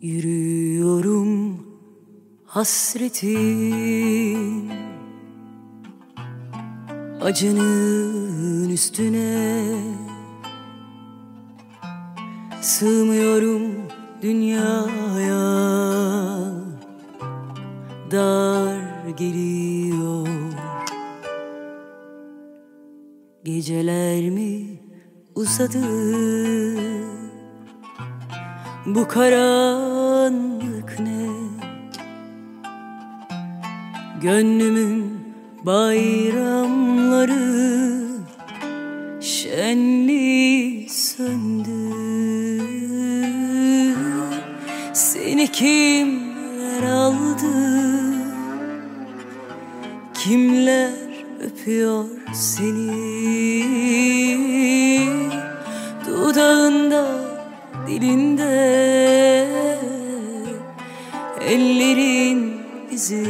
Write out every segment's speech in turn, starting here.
Yürüyorum hasretin acının üstüne, sığmıyorum dünyaya, dar geliyor. Geceler mi uzadı, bu karanlık ne? Gönlümün bayramları şenliği söndü. Seni kimler aldı? Kimler öpüyor seni? Dudağında, dilinde ellerin izi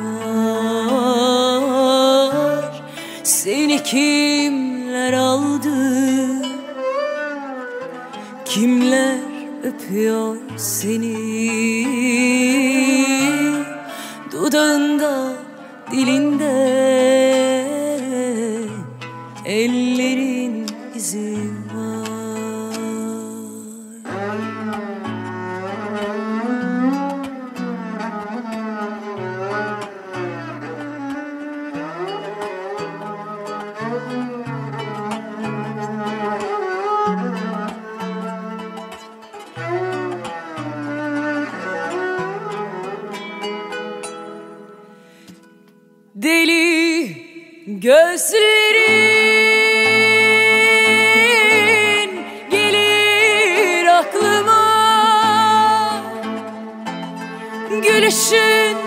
var. Seni kimler aldı? Kimler öpüyor seni? Dudağında, dilinde ellerin izi var. Deli gözlerin gelir aklıma, gülüşün,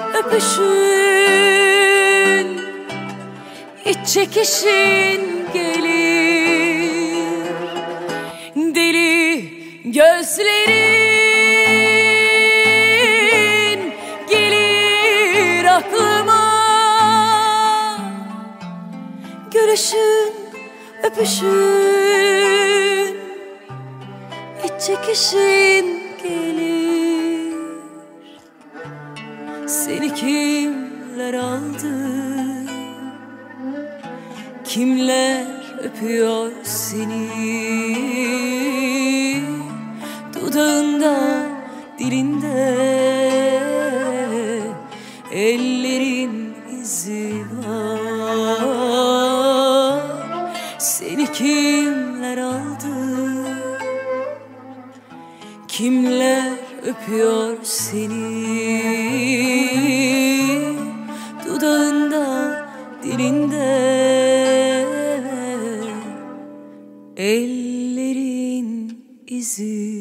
öpüşün, iç çekişin gelir. Deli gözlerin gelir aklıma, gülüşün, öpüşün, iç çekişin gelir. Seni kimler aldı? Kimler öpüyor seni? Dudağında, dilinde ellerin izi var. Seni kimler aldı? Kimler öpüyor seni? Dudağında, dilinde ellerin izi